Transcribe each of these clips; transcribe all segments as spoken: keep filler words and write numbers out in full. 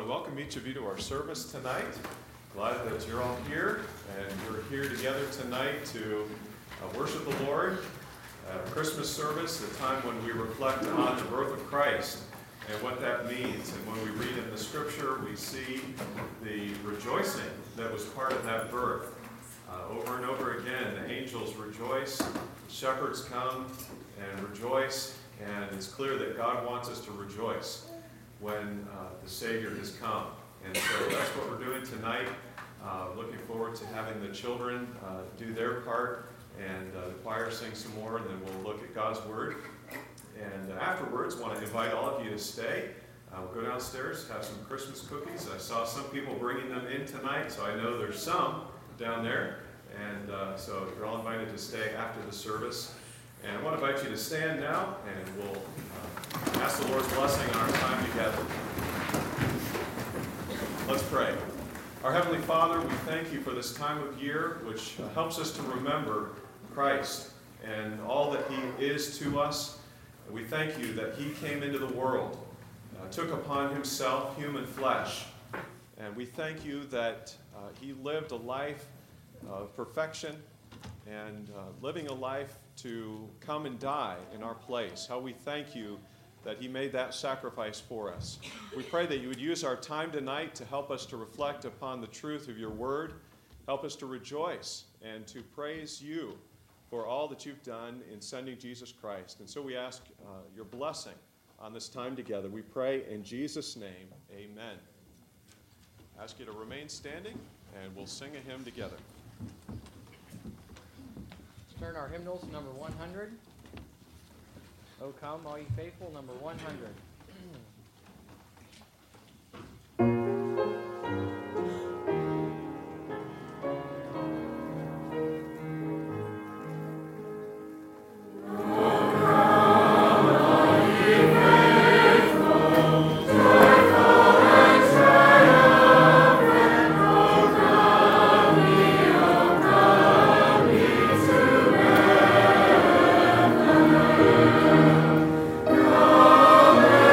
to welcome each of you to our service tonight. Glad that you're all here, and we're here together tonight to uh, worship the Lord. Uh, Christmas service, the time when we reflect on the birth of Christ and what that means. And when we read in the Scripture, we see the rejoicing that was part of that birth. Uh, over and over again, the angels rejoice, the shepherds come and rejoice, and it's clear that God wants us to rejoice when uh, the Savior has come. And so that's what we're doing tonight. Uh, looking forward to having the children uh, do their part, and uh, the choir sing some more, and then we'll look at God's Word. And uh, afterwards, I want to invite all of you to stay. Uh, we'll go downstairs, have some Christmas cookies. I saw some people bringing them in tonight, so I know there's some down there. And uh, so you're all invited to stay after the service. And I want to invite you to stand now, and we'll uh, ask the Lord's blessing on our time together. Let's pray. Our Heavenly Father, we thank you for this time of year, which uh, helps us to remember Christ and all that he is to us. We thank you that he came into the world, uh, took upon himself human flesh. And we thank you that uh, he lived a life of perfection and uh, living a life to come and die in our place. How we thank you that he made that sacrifice for us. We pray that you would use our time tonight to help us to reflect upon the truth of your word, help us to rejoice and to praise you for all that you've done in sending Jesus Christ. And so we ask uh, your blessing on this time together. We pray in Jesus' name, amen. I ask you to remain standing, and we'll sing a hymn together. Turn our hymnals to number one hundred. O come, all ye faithful, number one hundred. Come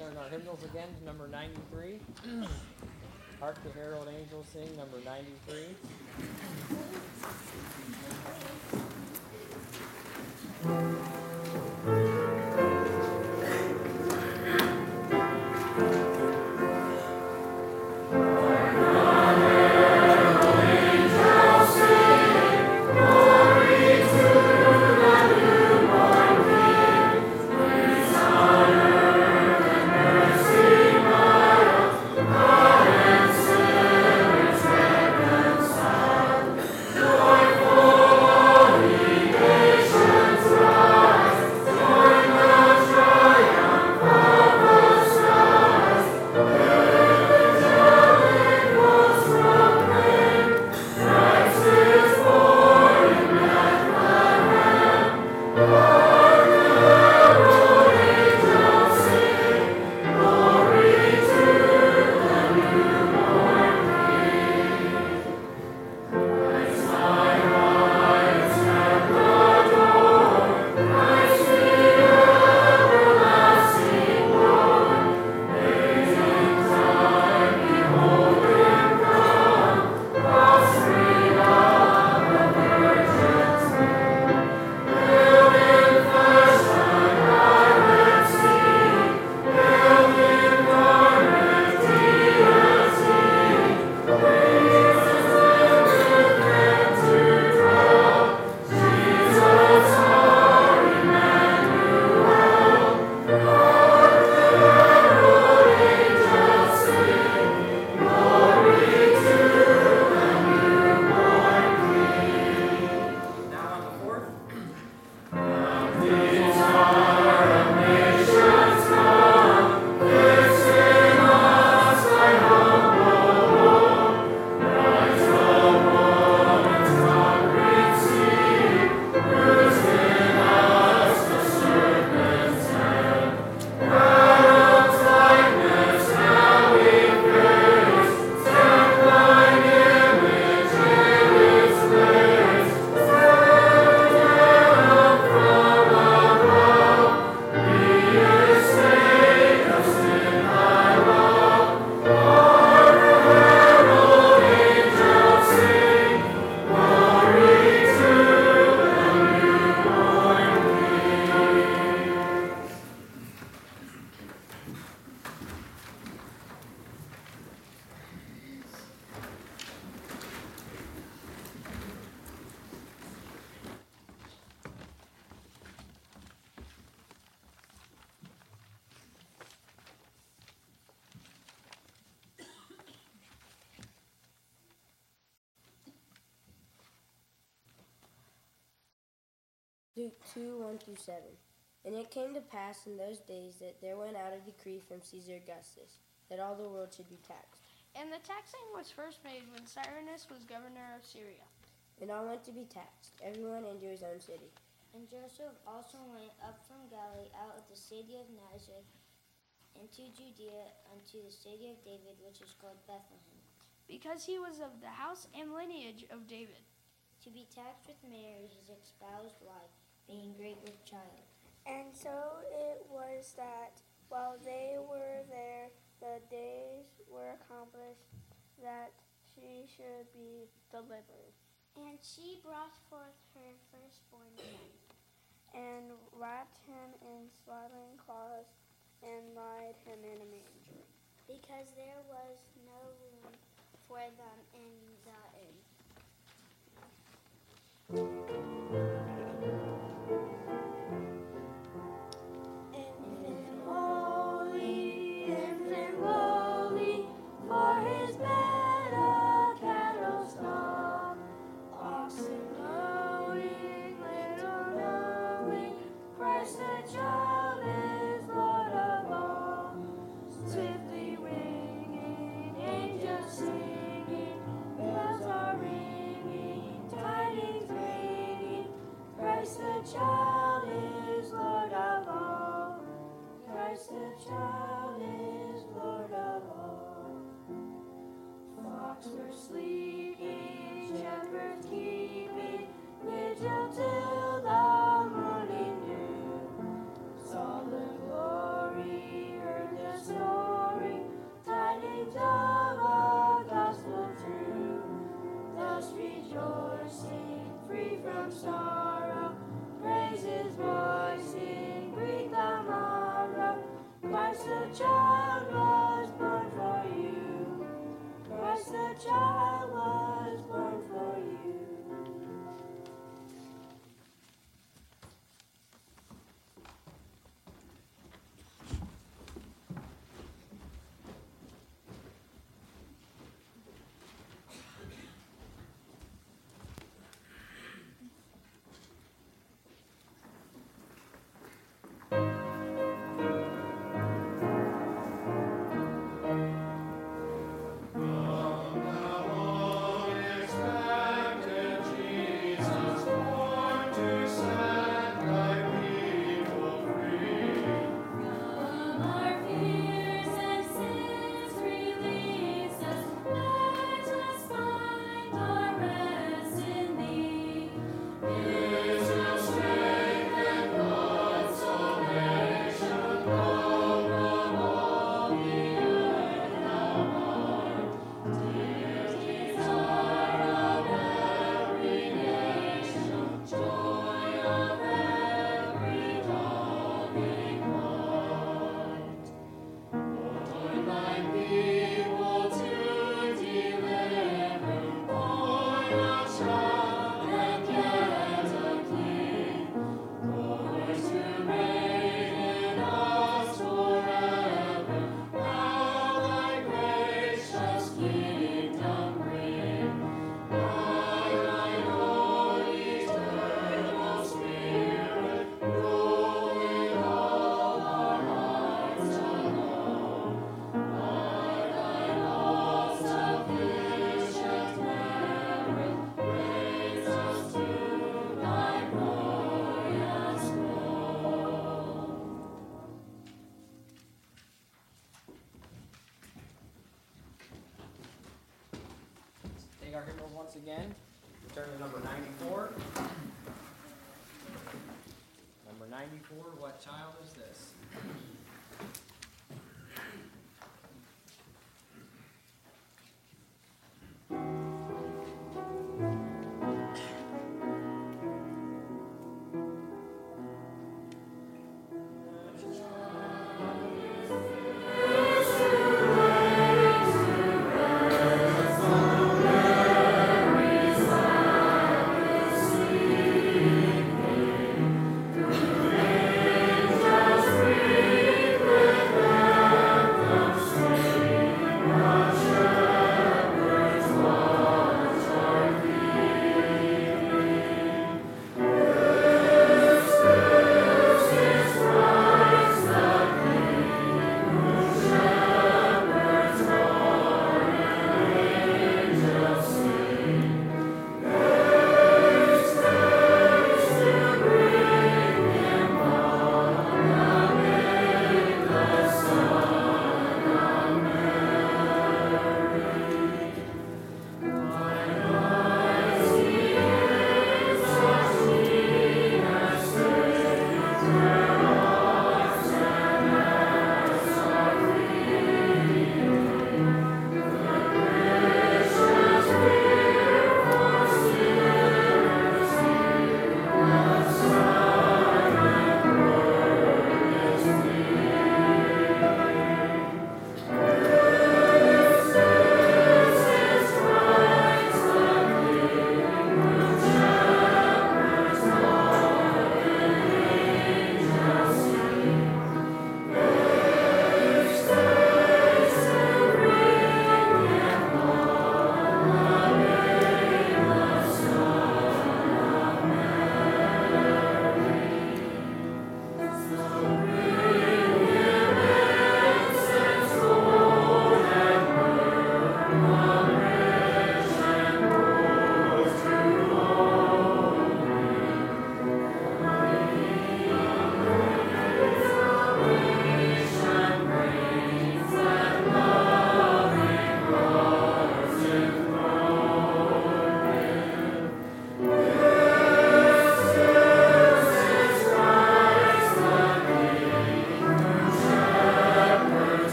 turn our hymnals again to number ninety-three. Hark the Herald Angels Sing, number ninety-three. Luke two, one through seven. And it came to pass in those days that there went out a decree from Caesar Augustus, that all the world should be taxed. And the taxing was first made when Cyrus was governor of Syria. And all went to be taxed, everyone into his own city. And Joseph also went up from Galilee out of the city of Nazareth into Judea unto the city of David, which is called Bethlehem, because he was of the house and lineage of David, to be taxed with Mary, his espoused wife, being great with child. And so it was that while they were there, the days were accomplished that she should be delivered. And she brought forth her firstborn son, and wrapped him in swaddling cloths, and laid him in a manger, because there was no room for them in the inn. Infant holy, infant lowly, for his bed a cattle stall, oxen lowing, little knowing, Christ the child is Lord of all. Swiftly winging, angels singing, bells are ringing, tidings bring. our hymnals once again. Turn to number ninety-four. Number ninety-four, What Child Is This?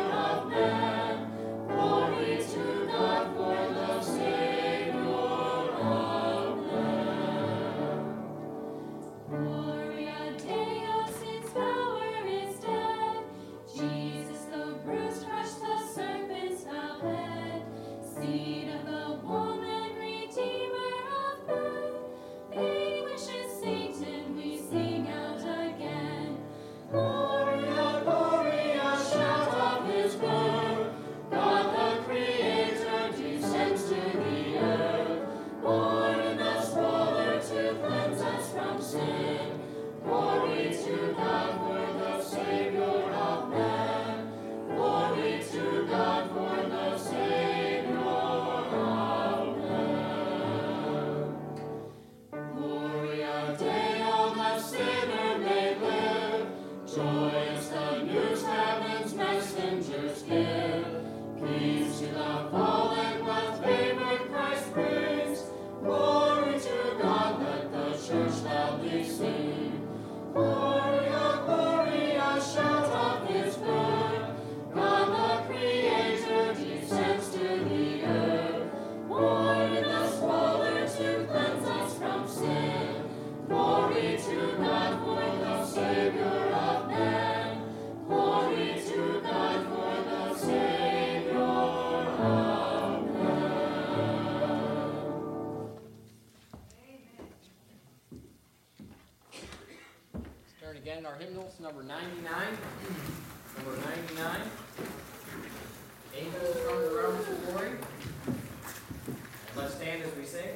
Glory to God for the Savior Turn again to our hymnals, number ninety-nine. Number ninety-nine. Angels from the realms of glory. And let's stand as we sing.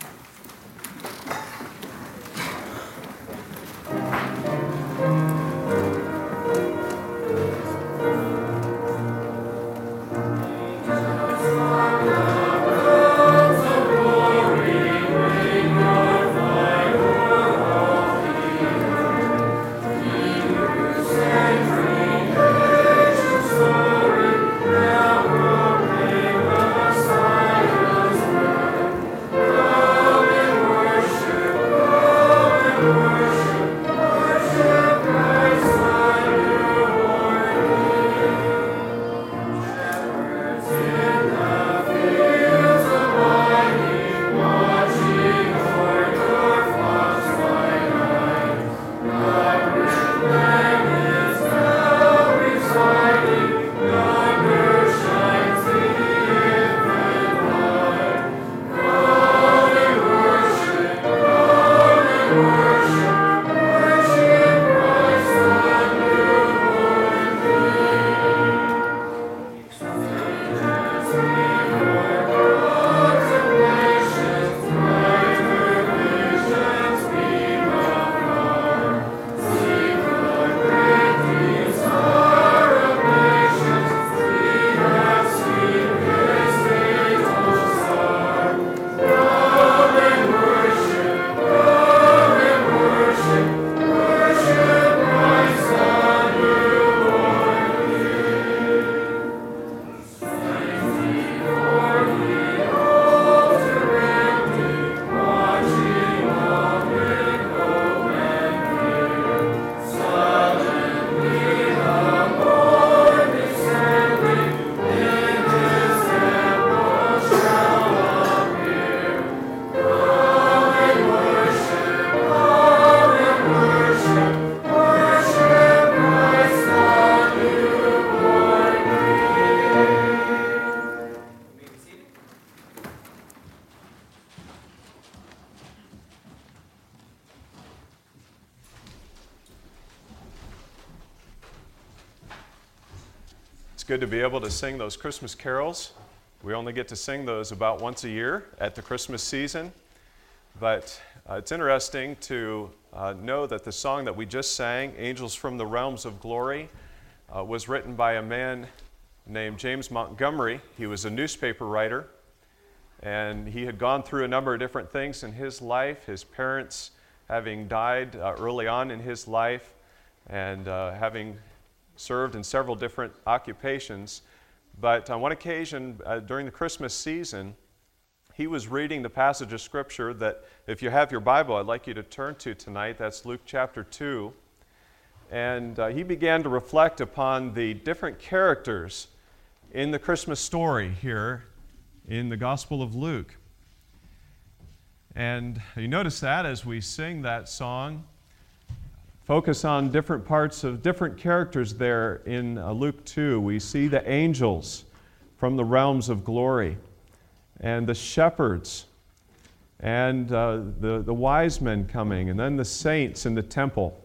Good to be able to sing those Christmas carols. We only get to sing those about once a year at the Christmas season, but uh, it's interesting to uh, know that the song that we just sang, Angels from the Realms of Glory, uh, was written by a man named James Montgomery. He was a newspaper writer, and he had gone through a number of different things in his life, his parents having died uh, early on in his life, and uh, having served in several different occupations. But on one occasion uh, during the Christmas season, he was reading the passage of Scripture that, if you have your Bible, I'd like you to turn to tonight. That's Luke chapter two. And uh, he began to reflect upon the different characters in the Christmas story here in the Gospel of Luke. And you notice that as we sing that song, focus on different parts of different characters there in uh, Luke two. We see the angels from the realms of glory, and the shepherds, and uh, the, the wise men coming, and then the saints in the temple.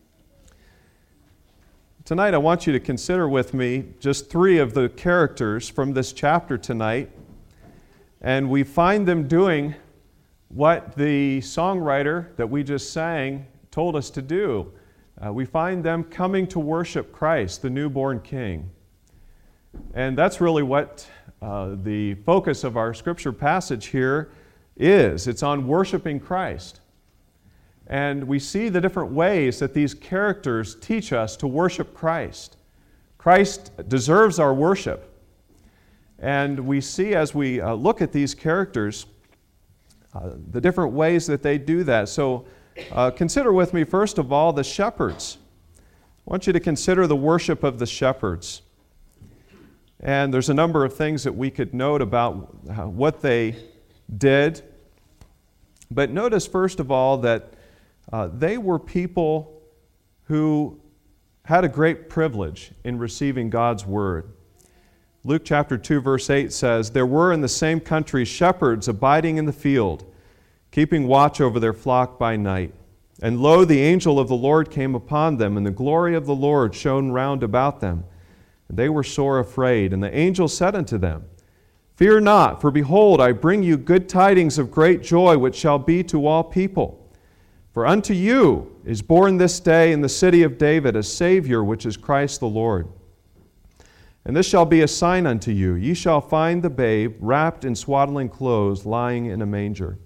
Tonight I want you to consider with me just three of the characters from this chapter tonight, and we find them doing what the songwriter that we just sang told us to do. Uh, we find them coming to worship Christ, the newborn King. And that's really what uh, the focus of our scripture passage here is. It's on worshiping Christ. And we see the different ways that these characters teach us to worship Christ. Christ deserves our worship. And we see as we uh, look at these characters, uh, the different ways that they do that. So uh, consider with me, first of all, the shepherds. I want you to consider the worship of the shepherds. And there's a number of things that we could note about what they did. But notice, first of all, that uh, they were people who had a great privilege in receiving God's word. Luke chapter two, verse eight says, "There were in the same country shepherds abiding in the field, keeping watch over their flock by night. And lo, the angel of the Lord came upon them, and the glory of the Lord shone round about them. And they were sore afraid. And the angel said unto them, Fear not, for behold, I bring you good tidings of great joy, which shall be to all people. For unto you is born this day in the city of David a Savior, which is Christ the Lord. And this shall be a sign unto you. Ye shall find the babe wrapped in swaddling clothes, lying in a manger.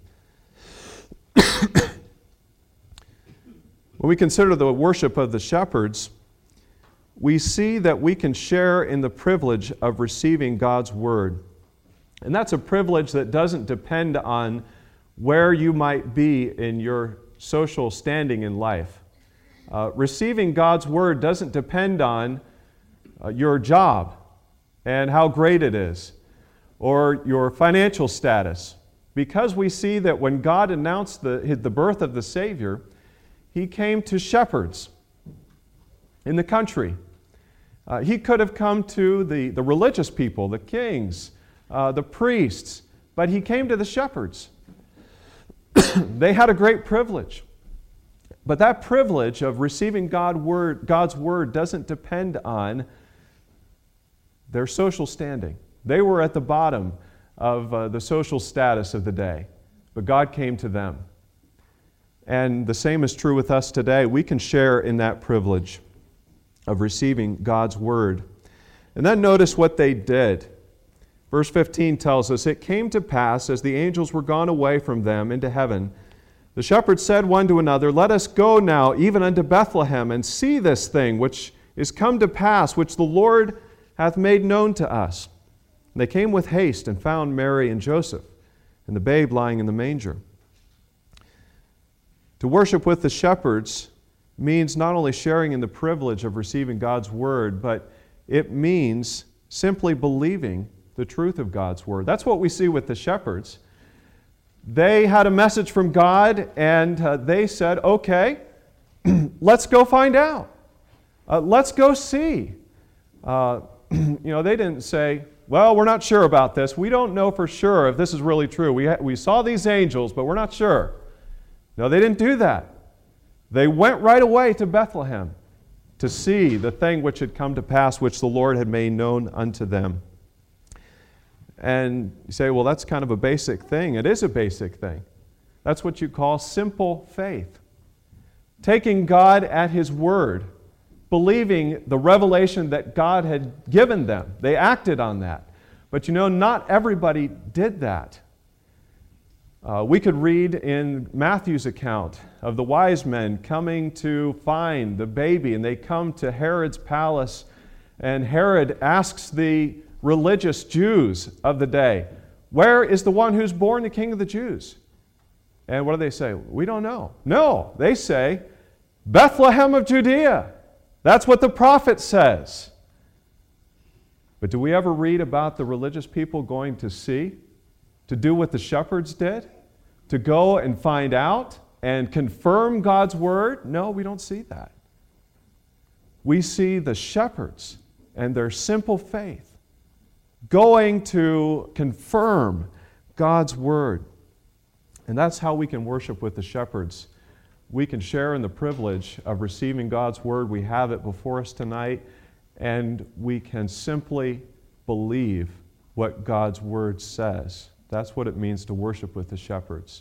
When we consider the worship of the shepherds, we see that we can share in the privilege of receiving God's Word. And that's a privilege that doesn't depend on where you might be in your social standing in life. Uh, receiving God's Word doesn't depend on uh, your job and how great it is, or your financial status. Because we see that when God announced the, the birth of the Savior, He came to shepherds in the country. Uh, he could have come to the, the religious people, the kings, uh, the priests, but He came to the shepherds. They had a great privilege. But that privilege of receiving God word, God's Word doesn't depend on their social standing. They were at the bottom of uh, the social status of the day, but God came to them. And the same is true with us today. We can share in that privilege of receiving God's Word. And then notice what they did. Verse fifteen tells us, It came to pass, as the angels were gone away from them into heaven, the shepherds said one to another, Let us go now even unto Bethlehem, and see this thing which is come to pass, which the Lord hath made known to us. And they came with haste and found Mary and Joseph, and the babe lying in the manger. To worship with the shepherds means not only sharing in the privilege of receiving God's Word, but it means simply believing the truth of God's Word. That's what we see with the shepherds. They had a message from God, and uh, they said, okay, let's go find out. Uh, let's go see. Uh, you know, they didn't say, well, we're not sure about this. We don't know for sure if this is really true. We, ha- we saw these angels, but we're not sure. No, they didn't do that. They went right away to Bethlehem to see the thing which had come to pass, which the Lord had made known unto them. And you say, well, that's kind of a basic thing. It is a basic thing. That's what you call simple faith. Taking God at His word, believing the revelation that God had given them. They acted on that. But you know, not everybody did that. Uh, we could read in Matthew's account of the wise men coming to find the baby, and they come to Herod's palace, and Herod asks the religious Jews of the day, where is the one who's born the King of the Jews? And what do they say? We don't know. No, they say, Bethlehem of Judea. That's what the prophet says. But do we ever read about the religious people going to see? To do what the shepherds did? To go and find out and confirm God's word? No, we don't see that. We see the shepherds and their simple faith going to confirm God's word. And that's how we can worship with the shepherds. We can share in the privilege of receiving God's word. We have it before us tonight, and we can simply believe what God's word says. That's what it means to worship with the shepherds.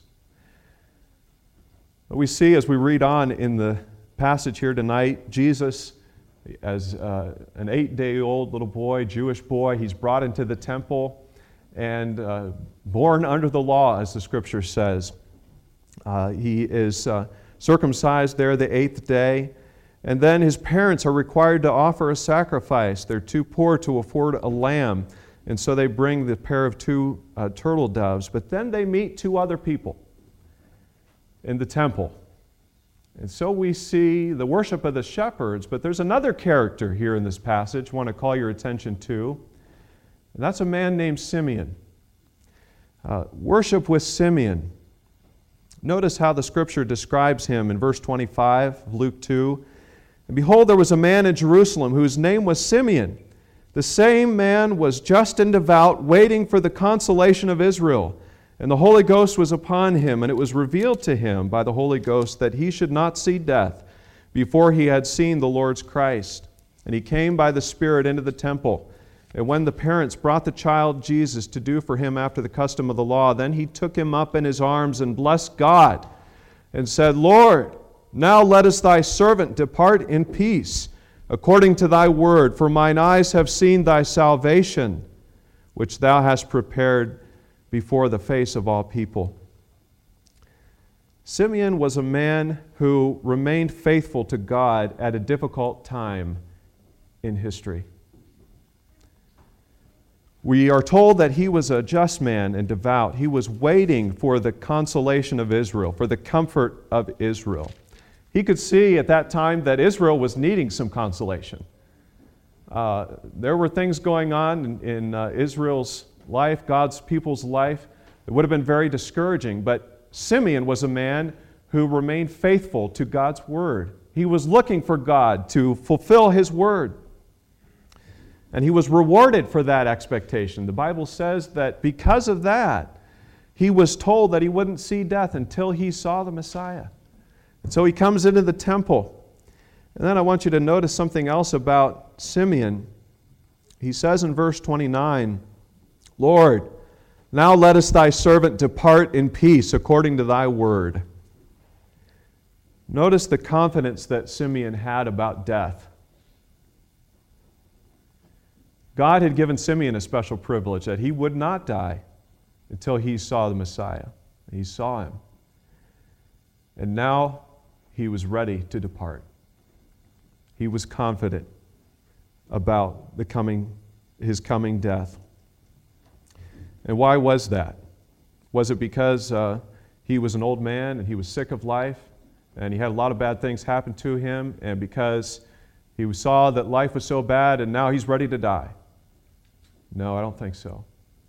But we see as we read on in the passage here tonight, Jesus, as uh, an eight-day-old little boy, Jewish boy, he's brought into the temple and uh, born under the law, as the Scripture says. Uh, he is uh, circumcised there the eighth day, and then his parents are required to offer a sacrifice. They're too poor to afford a lamb, and so they bring the pair of two uh, turtle doves. But then they meet two other people in the temple. And so we see the worship of the shepherds, but there's another character here in this passage I want to call your attention to, and that's a man named Simeon. Uh, worship with Simeon. Notice how the Scripture describes him in verse twenty-five of Luke two. And behold, there was a man in Jerusalem whose name was Simeon. The same man was just and devout, waiting for the consolation of Israel. And the Holy Ghost was upon him, and it was revealed to him by the Holy Ghost that he should not see death before he had seen the Lord's Christ. And he came by the Spirit into the temple. And when the parents brought the child Jesus to do for him after the custom of the law, then he took him up in his arms and blessed God, and said, Lord, now lettest thy servant depart in peace, according to thy word, for mine eyes have seen thy salvation, which thou hast prepared before the face of all people. Simeon was a man who remained faithful to God at a difficult time in history. We are told that he was a just man and devout. He was waiting for the consolation of Israel, for the comfort of Israel. He could see at that time that Israel was needing some consolation. Uh, there were things going on in, in uh, Israel's life, God's people's life. It would have been very discouraging, but Simeon was a man who remained faithful to God's word. He was looking for God to fulfill his word. And he was rewarded for that expectation. The Bible says that because of that, he was told that he wouldn't see death until he saw the Messiah. And so he comes into the temple. And then I want you to notice something else about Simeon. He says in verse twenty-nine, Lord, now lettest thy servant depart in peace according to thy word. Notice the confidence that Simeon had about death. God had given Simeon a special privilege that he would not die until he saw the Messiah. He saw him. And now he was ready to depart. He was confident about the coming, his coming death. And why was that? Was it because uh, he was an old man and he was sick of life and he had a lot of bad things happen to him, and because he saw that life was so bad and now he's ready to die? No, I don't think so.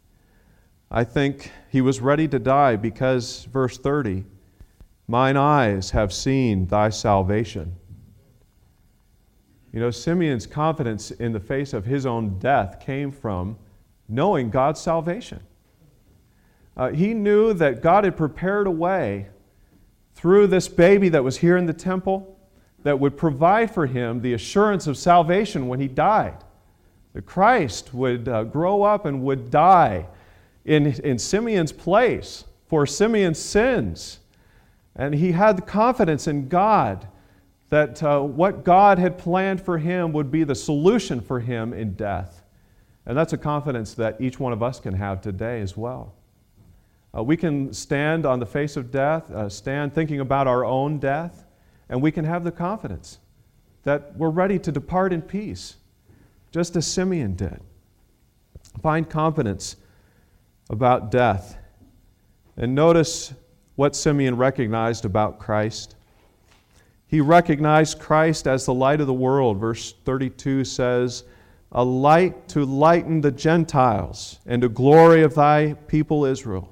I think he was ready to die because, verse thirty, mine eyes have seen thy salvation. You know, Simeon's confidence in the face of his own death came from knowing God's salvation. Uh, he knew that God had prepared a way through this baby that was here in the temple that would provide for him the assurance of salvation when he died. That Christ would uh, grow up and would die in, in Simeon's place for Simeon's sins. And he had the confidence in God that uh, what God had planned for him would be the solution for him in death. And that's a confidence that each one of us can have today as well. Uh, we can stand on the face of death, uh, stand thinking about our own death, and we can have the confidence that we're ready to depart in peace, just as Simeon did. Find confidence about death. And notice what Simeon recognized about Christ. He recognized Christ as the light of the world. Verse thirty-two says, a light to lighten the Gentiles and the glory of thy people Israel.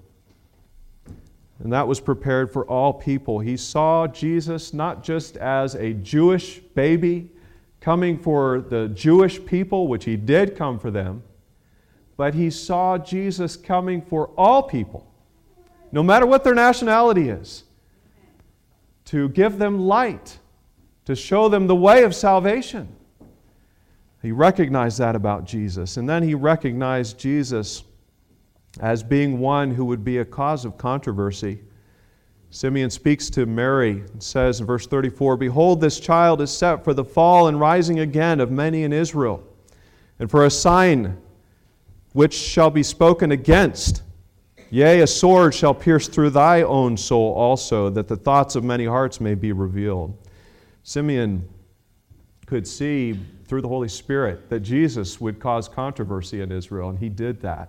And that was prepared for all people. He saw Jesus not just as a Jewish baby coming for the Jewish people, which he did come for them, but he saw Jesus coming for all people, no matter what their nationality is, to give them light, to show them the way of salvation. He recognized that about Jesus. And then he recognized Jesus as being one who would be a cause of controversy. Simeon speaks to Mary and says in verse thirty-four, behold, this child is set for the fall and rising again of many in Israel, and for a sign which shall be spoken against. Yea, a sword shall pierce through thy own soul also, that the thoughts of many hearts may be revealed. Simeon could see through the Holy Spirit that Jesus would cause controversy in Israel, and he did that.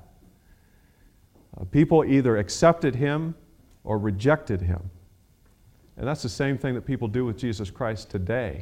Uh, people either accepted him or rejected him. And that's the same thing that people do with Jesus Christ today.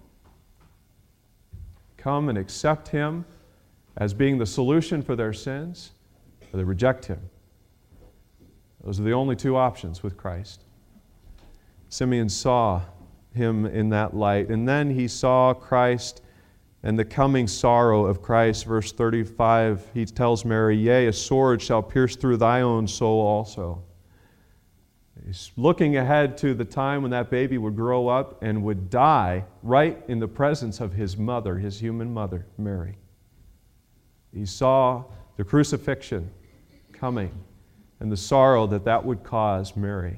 Come and accept him as being the solution for their sins, or they reject him. Those are the only two options with Christ. Simeon saw him in that light, and then he saw Christ and the coming sorrow of Christ. Verse thirty-five, he tells Mary, "Yea, a sword shall pierce through thy own soul also." He's looking ahead to the time when that baby would grow up and would die right in the presence of his mother, his human mother, Mary. He saw the crucifixion coming and the sorrow that that would cause Mary.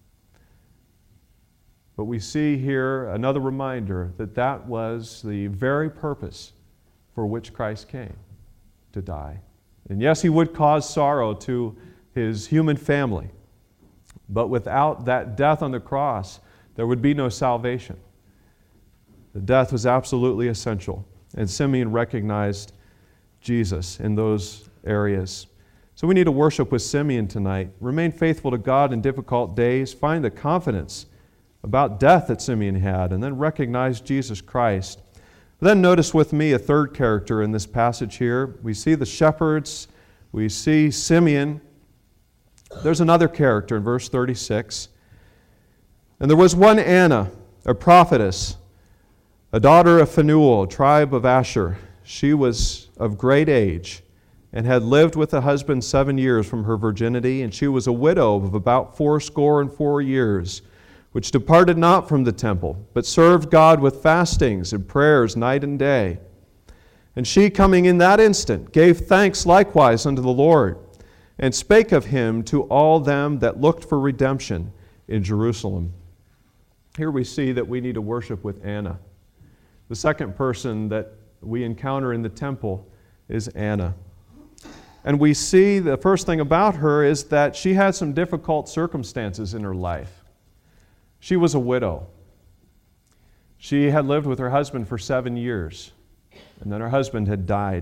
But we see here another reminder that that was the very purpose for which Christ came, to die. And yes, he would cause sorrow to his human family, but without that death on the cross, there would be no salvation. The death was absolutely essential, and Simeon recognized Jesus in those areas. So we need to worship with Simeon tonight. Remain faithful to God in difficult days. Find the confidence about death that Simeon had, and then recognize Jesus Christ. Then notice with me a third character in this passage here. We see the shepherds. We see Simeon. There's another character in verse thirty-six. "And there was one Anna, a prophetess, a daughter of Phanuel, tribe of Asher. She was of great age, and had lived with a husband seven years from her virginity, and she was a widow of about fourscore and four years, which departed not from the temple, but served God with fastings and prayers night and day. And she, coming in that instant, gave thanks likewise unto the Lord, and spake of him to all them that looked for redemption in Jerusalem." Here we see that we need to worship with Anna. The second person that we encounter in the temple is Anna. And we see the first thing about her is that she had some difficult circumstances in her life. She was a widow. She had lived with her husband for seven years, and then her husband had died.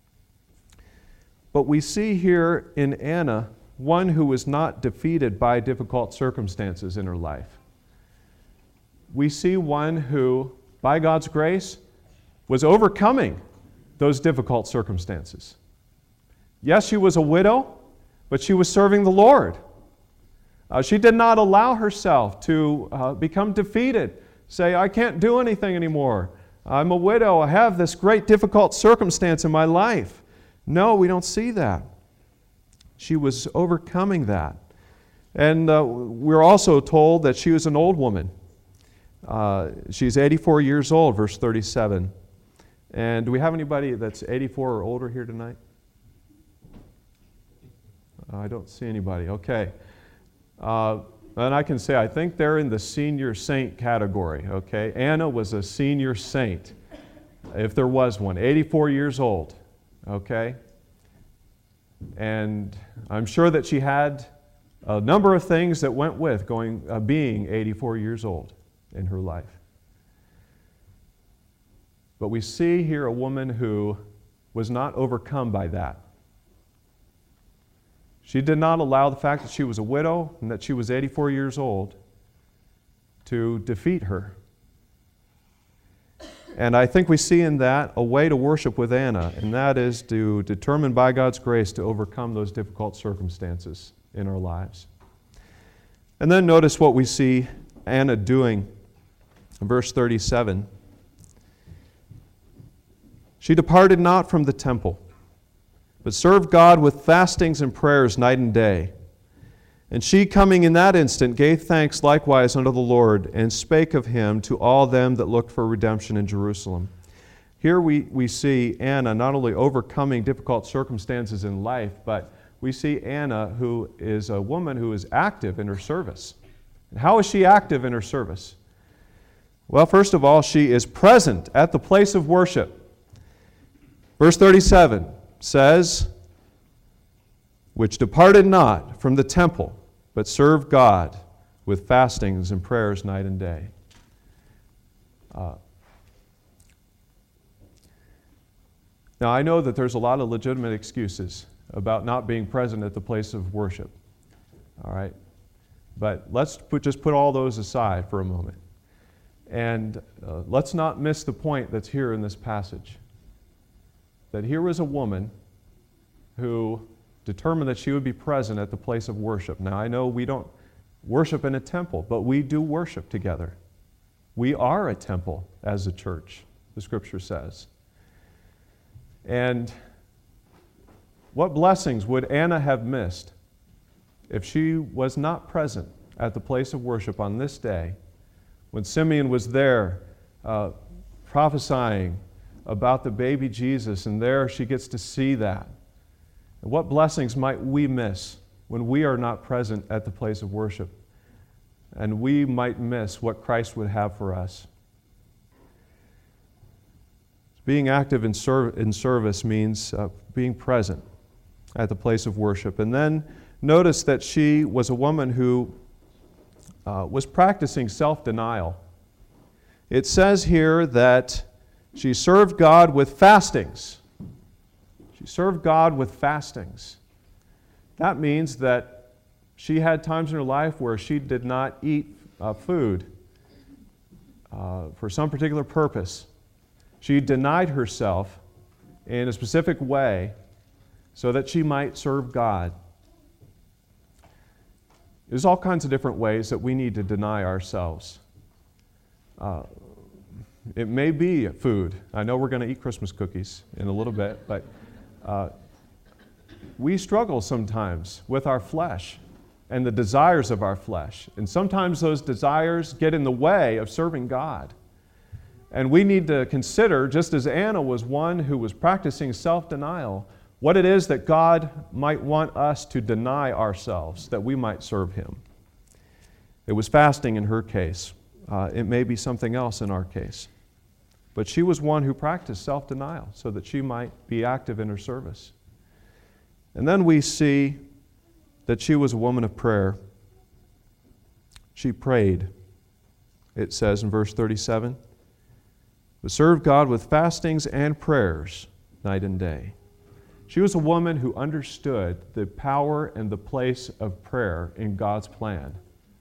But we see here in Anna one who was not defeated by difficult circumstances in her life. We see one who, by God's grace, was overcoming those difficult circumstances. Yes, she was a widow, but she was serving the Lord. Uh, she did not allow herself to uh, become defeated, say, "I can't do anything anymore. I'm a widow. I have this great difficult circumstance in my life." No, we don't see that. She was overcoming that. And uh, we're also told that she was an old woman. Uh, she's eighty-four years old, verse thirty-seven. And do we have anybody that's eighty-four or older here tonight? Uh, I don't see anybody. Okay. Uh, and I can say I think they're in the senior saint category. Okay. Anna was a senior saint, if there was one, eighty-four years old. Okay? And I'm sure that she had a number of things that went with going, uh, being eighty-four years old in her life. But we see here a woman who was not overcome by that. She did not allow the fact that she was a widow and that she was eighty-four years old to defeat her. And I think we see in that a way to worship with Anna, and that is to determine by God's grace to overcome those difficult circumstances in our lives. And then notice what we see Anna doing in verse thirty-seven. "She departed not from the temple, but served God with fastings and prayers night and day. And she, coming in that instant, gave thanks likewise unto the Lord, and spake of him to all them that looked for redemption in Jerusalem." Here we, we see Anna not only overcoming difficult circumstances in life, but we see Anna, who is a woman who is active in her service. And how is she active in her service? Well, first of all, she is present at the place of worship. Verse thirty-seven says, "Which departed not from the temple, but served God with fastings and prayers night and day." Uh, now, I know that there's a lot of legitimate excuses about not being present at the place of worship. All right? But let's put, just put all those aside for a moment. And uh, let's not miss the point that's here in this passage. That here was a woman who determined that she would be present at the place of worship. Now, I know we don't worship in a temple, but we do worship together. We are a temple as a church, the Scripture says. And what blessings would Anna have missed if she was not present at the place of worship on this day when Simeon was there uh, prophesying about the baby Jesus, and there she gets to see that. And what blessings might we miss when we are not present at the place of worship, and we might miss what Christ would have for us. Being active in, serv- in service means uh, being present at the place of worship. And then notice that she was a woman who uh, was practicing self-denial. It says here that she served God with fastings. She served God with fastings. That means that she had times in her life where she did not eat uh, food uh, for some particular purpose. She denied herself in a specific way so that she might serve God. There's all kinds of different ways that we need to deny ourselves. Uh, it may be food. I know we're going to eat Christmas cookies in a little bit, but uh, we struggle sometimes with our flesh and the desires of our flesh. And sometimes those desires get in the way of serving God. And we need to consider, just as Anna was one who was practicing self-denial, what it is that God might want us to deny ourselves, that we might serve Him. It was fasting in her case. Uh, it may be something else in our case. But she was one who practiced self-denial so that she might be active in her service. And then we see that she was a woman of prayer. She prayed, it says in verse thirty-seven, but served God with fastings and prayers night and day. She was a woman who understood the power and the place of prayer in God's plan.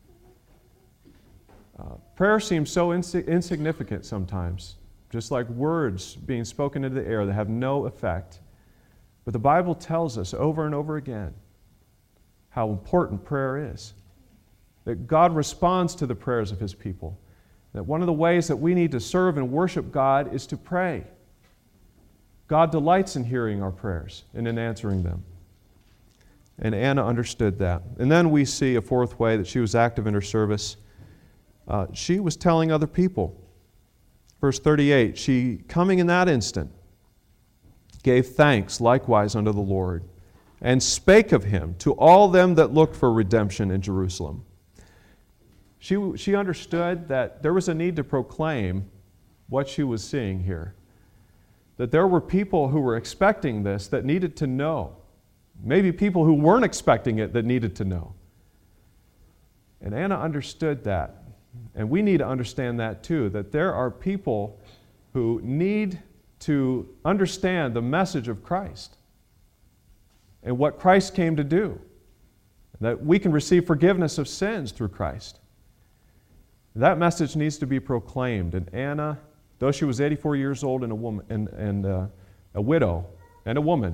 Uh, prayer seems so insi- insignificant sometimes, just like words being spoken into the air that have no effect. But the Bible tells us over and over again how important prayer is, that God responds to the prayers of His people, that one of the ways that we need to serve and worship God is to pray. God delights in hearing our prayers and in answering them. And Anna understood that. And then we see a fourth way that she was active in her service. Uh, she was telling other people. Verse thirty-eight, she, coming in that instant, gave thanks likewise unto the Lord, and spake of Him to all them that looked for redemption in Jerusalem. She, she understood that there was a need to proclaim what she was seeing here. That there were people who were expecting this that needed to know. Maybe people who weren't expecting it that needed to know. And Anna understood that. And we need to understand that too, that there are people who need to understand the message of Christ and what Christ came to do. That we can receive forgiveness of sins through Christ. That message needs to be proclaimed. And Anna, though she was eighty-four years old and a woman and, and uh, a widow and a woman,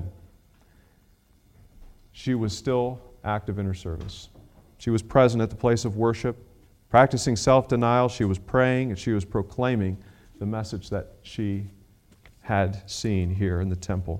she was still active in her service. She was present at the place of worship, practicing self-denial. She was praying and she was proclaiming the message that she had seen here in the temple.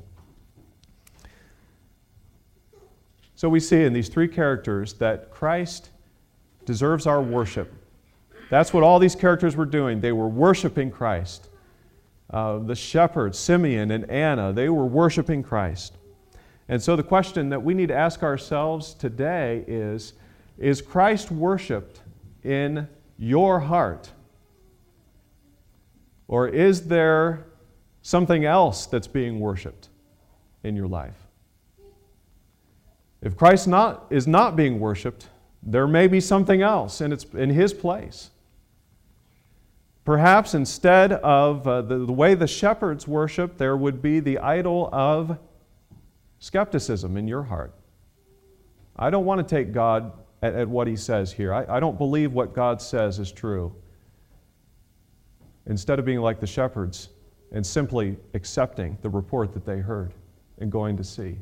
So we see in these three characters that Christ deserves our worship. That's what all these characters were doing. They were worshiping Christ. Uh, the shepherds, Simeon and Anna, they were worshiping Christ. And so the question that we need to ask ourselves today is, is Christ worshiped in your heart? Or is there something else that's being worshiped in your life? If Christ not, is not being worshiped, there may be something else in, its, in His place. Perhaps instead of uh, the, the way the shepherds worship, there would be the idol of skepticism in your heart. I don't want to take God at, at what He says here. I, I don't believe what God says is true. Instead of being like the shepherds and simply accepting the report that they heard and going to see.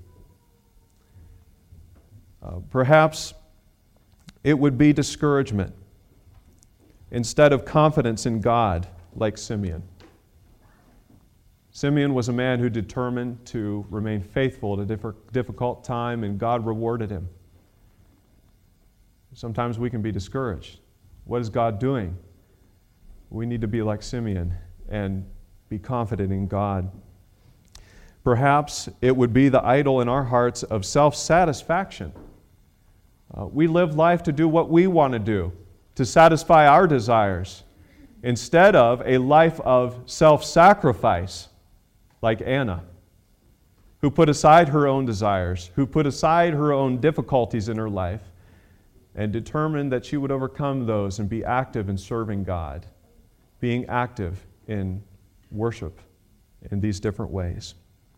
Uh, perhaps it would be discouragement instead of confidence in God, like Simeon. Simeon was a man who determined to remain faithful at a difficult time, and God rewarded him. Sometimes we can be discouraged. What is God doing? We need to be like Simeon and be confident in God. Perhaps it would be the idol in our hearts of self-satisfaction. Uh, we live life to do what we want to do, to satisfy our desires, instead of a life of self-sacrifice, like Anna, who put aside her own desires, who put aside her own difficulties in her life, and determined that she would overcome those and be active in serving God, being active in worship in these different ways.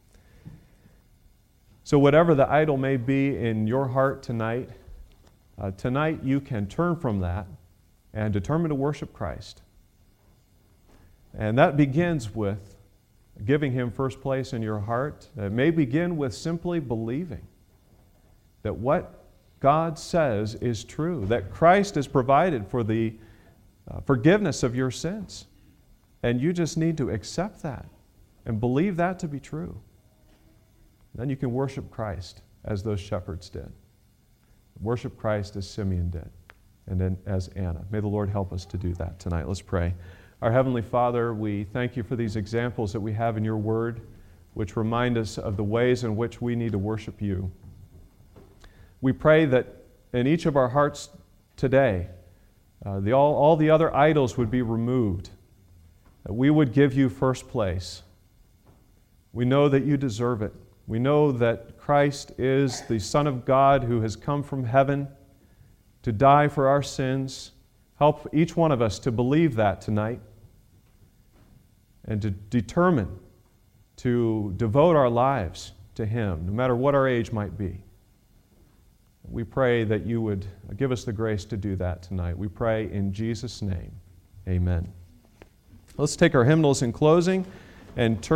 So whatever the idol may be in your heart tonight, uh, tonight you can turn from that and determine to worship Christ. And that begins with giving Him first place in your heart. It may begin with simply believing that what God says is true, that Christ has provided for the uh, forgiveness of your sins. And you just need to accept that and believe that to be true. Then you can worship Christ as those shepherds did. Worship Christ as Simeon did, and then as Anna. May the Lord help us to do that tonight. Let's pray. Our Heavenly Father, we thank you for these examples that we have in your word, which remind us of the ways in which we need to worship you. We pray that in each of our hearts today, uh, the, all, all the other idols would be removed, that we would give you first place. We know that you deserve it. We know that Christ is the Son of God who has come from heaven to die for our sins. Help each one of us to believe that tonight and to determine to devote our lives to Him, no matter what our age might be. We pray that you would give us the grace to do that tonight. We pray in Jesus' name. Amen. Let's take our hymnals in closing and turn